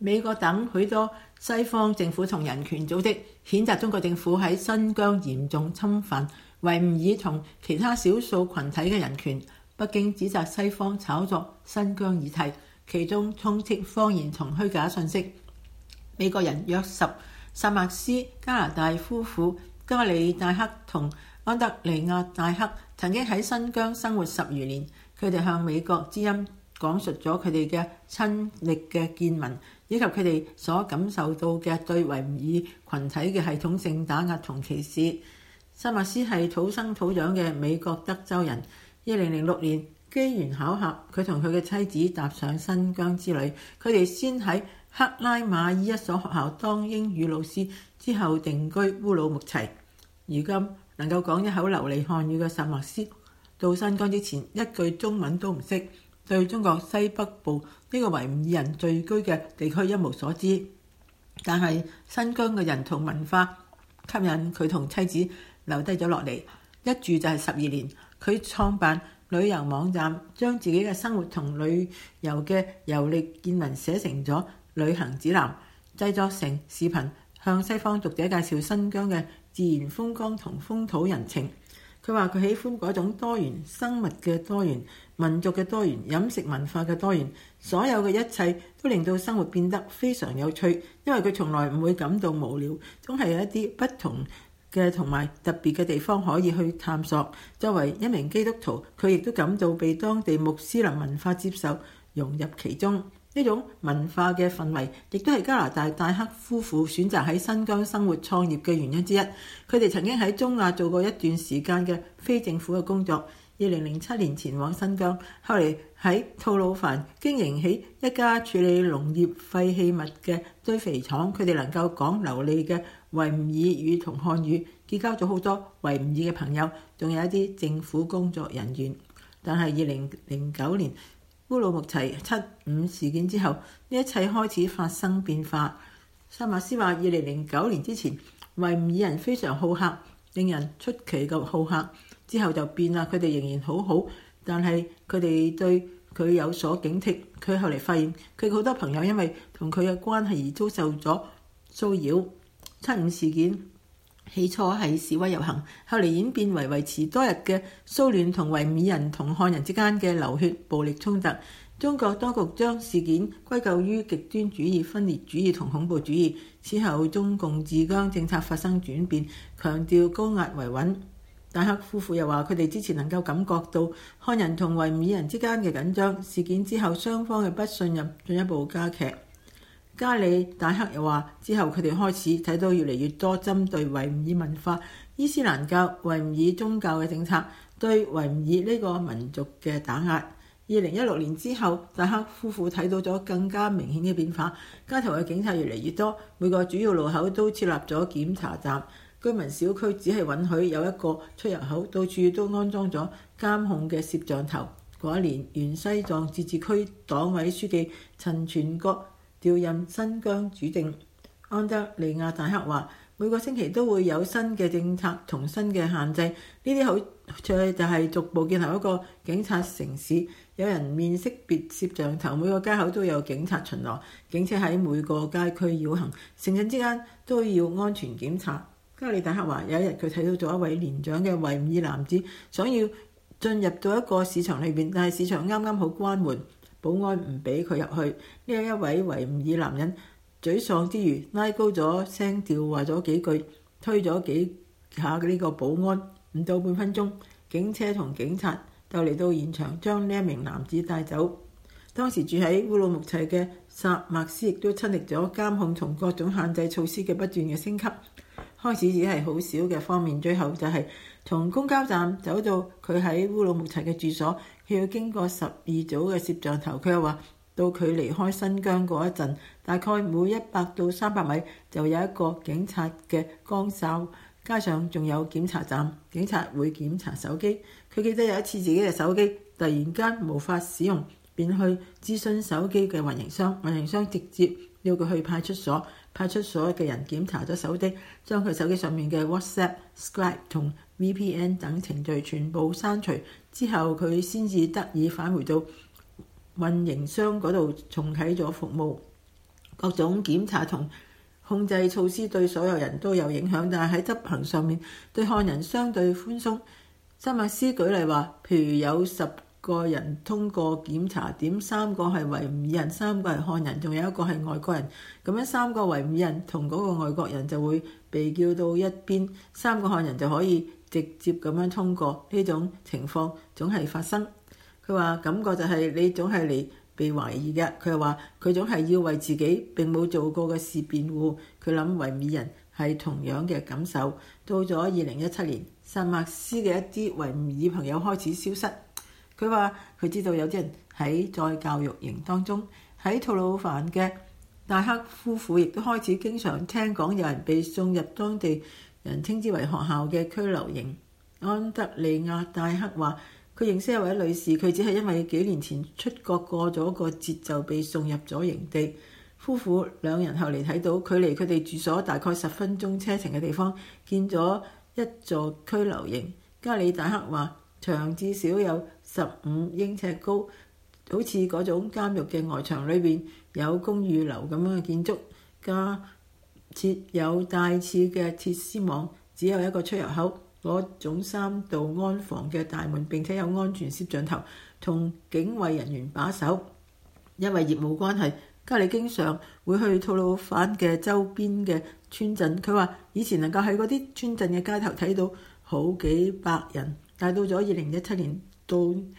美國等許多西方政府同人權組織譴責中國政府喺新疆嚴重侵犯維吾爾同其他少數群體嘅人權。北京指責西方炒作新疆議題，其中充斥謊言同虛假信息。美國人約什·薩默斯加拿大夫婦加里戴克同安德利亞戴克曾經喺新疆生活10餘年，佢哋向美國之音講述咗佢哋嘅親歷嘅見聞，以及佢哋所感受到嘅對維吾爾群體嘅系統性打壓同歧視。薩默斯係土生土長嘅美國德州人。2006年機緣巧合，佢同佢嘅妻子踏上新疆之旅。佢哋先喺克拉瑪依一所學校當英語老師，之後定居烏魯木齊。如今能夠講一口流利漢語嘅薩默斯，到新疆之前一句中文都唔識，對中國西北部呢個維吾爾人聚居嘅地區一無所知。但係新疆嘅人同文化吸引佢同妻子留低咗落嚟，一住就係12年。佢創辦旅遊網站，將自己嘅生活同旅遊嘅遊歷見聞寫成咗旅行指南，製作成視頻，向西方讀者介紹新疆嘅自然風光同風土人情。佢話佢喜歡嗰種多元生物嘅多元、民族嘅多元、飲食文化嘅多元，所有嘅一切都令到生活變得非常有趣，因為佢從來唔會感到無聊，總係有一啲不同嘅同埋特別嘅地方可以去探索。作為一名基督徒，佢亦都感到被當地穆斯林文化接受，融入其中。呢種文化嘅氛圍亦都係加拿大戴克夫婦選擇喺新疆生活創業嘅原因之一。佢哋曾經喺中亞做過一段時間嘅非政府嘅工作。2007年前往新疆，後嚟喺吐魯番經營起一家處理農業廢棄物嘅堆肥廠。佢哋能夠講流利嘅維吾爾語同漢語，結交咗好多維吾爾嘅朋友，仲有一啲政府工作人員。但係2009年烏魯木齊7.5事件之後，呢一切開始發生變化。薩默斯話2009年之前，維吾爾人非常好客，令人出奇嘅好客。之後就變啦，佢哋仍然好好，但係佢哋對佢有所警惕。佢後嚟發現佢好多朋友因為同佢嘅關係而遭受咗騷擾。7.5事件起初係示威遊行，後嚟演變為維持多日嘅騷亂同維吾爾人同漢人之間嘅流血暴力衝突。中國當局將事件歸咎於極端主義、分裂主義同恐怖主義。此後中共治疆政策發生轉變，強調高壓維穩。戴克夫婦又話佢哋之前能夠感覺到漢人同維吾爾人之間嘅緊張，事件之後雙方嘅不信任進一步加劇。加里戴克又話之後佢哋開始睇到越嚟越多針對維吾爾文化、伊斯蘭教、維吾爾宗教嘅政策對維吾爾呢個民族嘅打壓。2016年之後，戴克夫婦睇到咗更加明顯嘅變化，街頭嘅警察越嚟越多，每個主要路口都設立咗檢查站。居民小區只係允許有一個出入口，到處都安裝咗監控嘅攝像頭。嗰一年，原西藏自治區黨委書記陳全國調任新疆主政。安德利亞戴克話：每個星期都會有新嘅政策同新嘅限制，呢啲好處就係逐步建立一個警察城市，有人面識別攝像頭，每個街口都有警察巡邏，警車喺每個街區繞行，城鎮之間都要安全檢查。加里戴克話：有一日佢睇到咗一位年長嘅維吾爾男子，想要進入到一個市場裏邊，但係市場啱啱好關門，保安唔俾佢入去。呢一位維吾爾男人沮喪之餘，拉高咗聲調話咗幾句，推咗幾下呢個保安。唔到半分鐘，警車同警察就嚟到現場，將呢一名男子帶走。當時住喺烏魯木齊嘅薩默斯亦都親歷咗監控同各種限制措施嘅不斷嘅升級。開始只係好少嘅方面，最後就係從公交站走到佢喺烏魯木齊嘅住所，佢要經過12組嘅攝像頭。佢又話到佢離開新疆嗰一陣，大概每100到300米就有一個警察嘅崗哨，加上仲有檢查站，警察會檢查手機。佢記得有一次自己嘅手機突然間無法使用，便去諮詢手機嘅運營商，運營商直接要佢去派出所。派出所嘅人檢查咗手機，將佢手機上面嘅 WhatsApp、Skype 同 VPN 等程序全部刪除之後，佢先至得以返回到運營商嗰度重啟咗服務。 各種檢查同控制措施對所有人都有影響，但係喺執行上面對漢人相對寬鬆。薩默斯舉例話，譬如有10個人通過檢查點，3個係維吾爾人，3個係漢人，仲有1個係外國人。咁樣3個維吾爾人同嗰個外國人就會被叫到一邊，3個漢人就可以直接咁樣通過。呢種情況總係發生。佢話感覺就係你總係嚟被懷疑嘅。佢又話佢總係要為自己並冇做過嘅事辯護。佢諗維吾爾人係同樣嘅感受。到咗2017年，薩默斯嘅一啲維吾爾朋友開始消失。佢話佢知道有啲人喺再教育營當中。喺吐魯番嘅戴克夫婦亦都開始經常聽講有人被送入當地人稱之為學校嘅拘留營。安德利亞戴克話佢認識一位女士，佢只係因為幾年前出國過咗個節就被送入咗營地。夫婦2人後嚟睇到距離佢哋住所大概10分鐘車程嘅地方建咗一座拘留營。加里戴克話牆至少有15英尺高，好似嗰種監獄嘅外牆裏邊有公寓樓咁樣嘅建築，加設有帶刺嘅鐵絲網，只有一個出入口，嗰種3道安防嘅大門，並且有安全攝像頭同警衛人員把守。因為業務關係，加里經常會去吐魯番嘅周邊嘅村鎮。佢話以前能夠喺嗰啲村鎮嘅街頭睇到好幾百人，但係到咗2017年到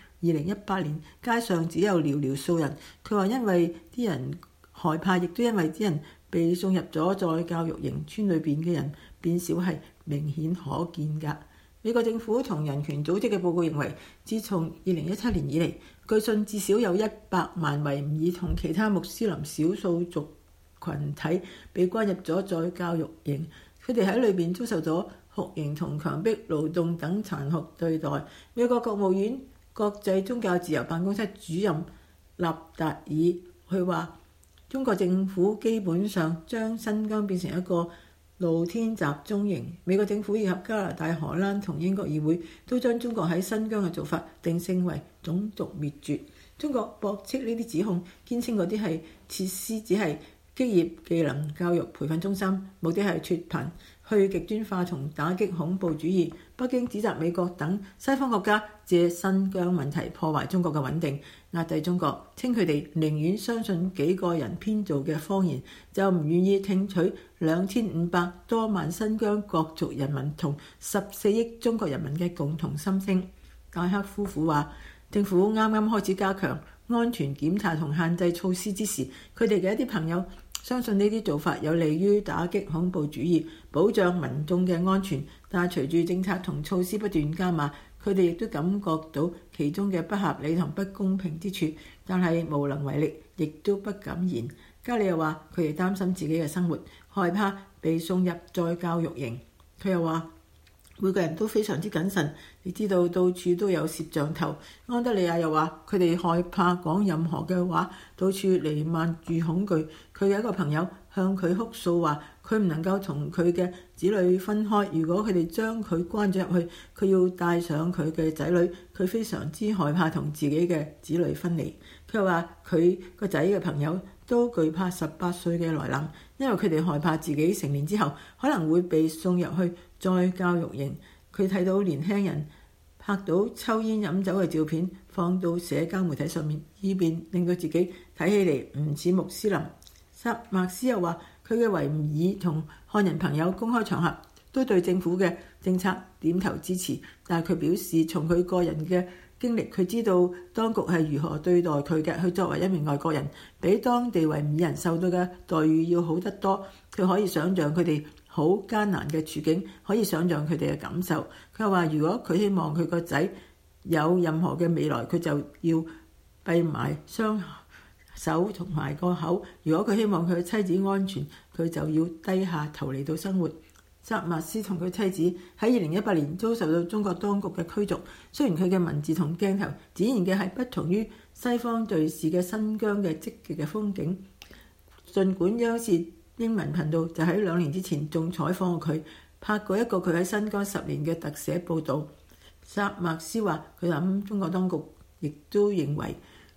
2018年，街上只有寥寥數人。佢話因為啲人害怕，亦都因為啲人被送入咗再教育營，村裏邊嘅人變少係明顯可見㗎。美國政府同人權組織嘅報告認為，自從2017年以嚟，據信至少有100萬維吾爾同其他穆斯林少數族群體被關入咗再教育營，佢哋喺裏邊遭受咗酷刑同強迫勞動等殘酷對待。美國國務院國際宗教自由辦公室主任納達爾佢話：中國政府基本上將新疆變成一個露天集中營。美國政府以及加拿大、荷蘭同英國議會都將中國喺新疆嘅做法定性為種族滅絕。中國駁斥呢啲指控，堅稱嗰啲係設施，只係職業技能教育培訓中心，目的係脫貧、去極端化同打擊恐怖主義。北京指責美國等西方國家借新疆問題破壞中國嘅穩定，壓制中國，稱佢哋寧願相信幾個人編造嘅謊言，就唔願意聽取2500多萬新疆各族人民同14億中國人民嘅共同心聲。戴克夫婦話，政府啱啱開始加強安全檢查同限制措施之時，佢哋嘅一啲朋友相信呢啲做法有利於打擊恐怖主義，保障民眾嘅安全。但係隨住政策同措施不斷加碼，佢哋亦都感覺到其中嘅不合理同不公平之處，但係無能為力，亦都不敢言。加里又話佢哋擔心自己嘅生活，害怕被送入再教育營。佢又話每個人都非常之謹慎，你知道到處都有攝像頭。安德利亞又話佢哋害怕講任何嘅話，到處瀰漫住恐懼。佢嘅一個朋友向佢哭訴話，佢唔能夠同佢嘅子女分開，如果佢哋將佢關咗入去，佢要帶上佢嘅仔女，佢非常之害怕同自己嘅子女分離。佢又話佢個仔嘅朋友都懼怕18歲嘅來臨，因為佢哋害怕自己成年之後可能會被送入去再教育營。佢睇到年輕人拍到抽煙飲酒嘅照片放到社交媒體上面，以便令到自己睇起嚟唔似穆斯林。薩默斯又話佢嘅維吾爾同漢人朋友公開場合都對政府嘅政策點頭支持，但係佢表示從佢個人嘅經歷，佢知道當局係如何對待佢嘅。佢作為一名外國人，比當地維吾爾人受到嘅待遇要好得多。佢可以想像佢哋好艱難嘅處境，可以想像佢哋嘅感受。佢話如果佢希望佢個仔有任何嘅未來，佢就要閉埋雙手同埋個口。如果佢希望佢嘅妻子安全，佢就要低下頭嚟到生活。薩默斯同佢妻子喺2018年遭受到中國當局嘅驅逐。雖然佢嘅文字同鏡頭展現嘅係不同於西方敘事嘅新疆嘅積極嘅風景，儘管央視英文頻道就喺2年之前仲採訪過佢，拍過一個佢喺新疆10年嘅特寫報導。薩默斯話佢諗中國當局亦都認為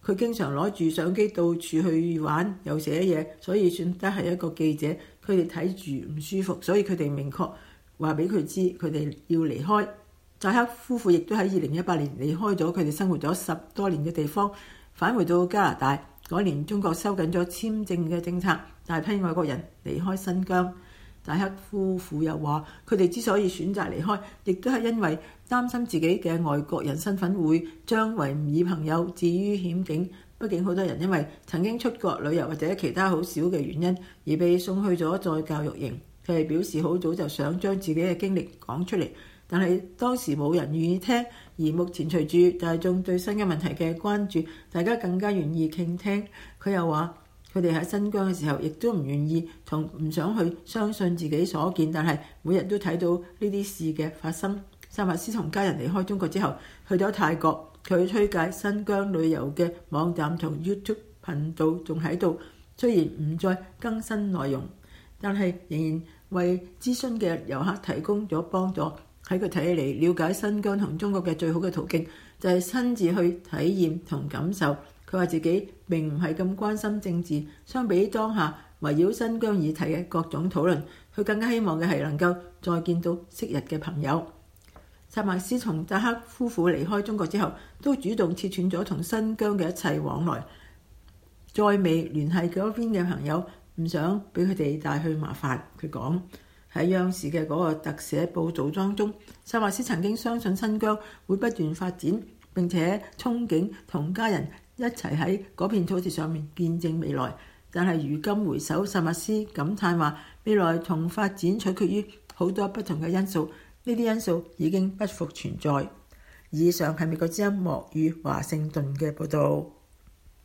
佢經常攞住相機到處去玩，又寫嘢，所以算得係一個記者。佢哋睇住唔舒服，所以佢哋明確話俾佢知佢哋要離開。扎克夫婦亦都喺2018年離開咗佢哋生活咗10多年嘅地方，返回到加拿大。嗰年中國收緊咗簽證嘅政策，大批外國人離開新疆。扎克夫婦又話，佢哋之所以選擇離開，亦都係因為擔心自己嘅外國人身份會將維吾爾朋友置於險境。畢竟好多人因為曾經出國旅遊或者其他好少嘅原因而被送去咗再教育營。佢哋表示好早就想將自己嘅經歷講出嚟，但係當時冇人願意聽。而目前隨住大眾對新疆問題嘅關注，大家更加願意傾聽。佢又話，佢哋喺新疆嘅時候亦都唔願意同唔想去相信自己所見，但係每日都睇到呢啲事嘅發生。薩默斯同家人離開中國之後，去咗泰國。佢推介新疆旅遊嘅網站同 YouTube 頻道仲喺度，雖然唔再更新內容，但係仍然為諮詢嘅遊客提供咗幫助。喺佢睇起嚟，了解新疆同中國嘅最好嘅途徑就係親自去體驗同感受。佢話自己並唔係咁關心政治，相比當下圍繞新疆議題嘅各種討論，佢更加希望嘅係能夠再見到昔日嘅朋友。薩默斯同扎克夫婦離開中國之後，都主動切斷咗同新疆嘅一切往來。再未聯繫嗰邊嘅朋友，唔想俾佢哋帶去麻煩。佢講喺央視嘅嗰個特寫報導當中，薩默斯曾經相信新疆會不斷發展，並且憧憬同家人一齊喺嗰片土地上面見證未來。但係如今回首，薩默斯感嘆話，未來同發展取決於好多不同嘅因素。呢啲因素已經不復存在。以上係美國之音莫語華盛頓嘅報導。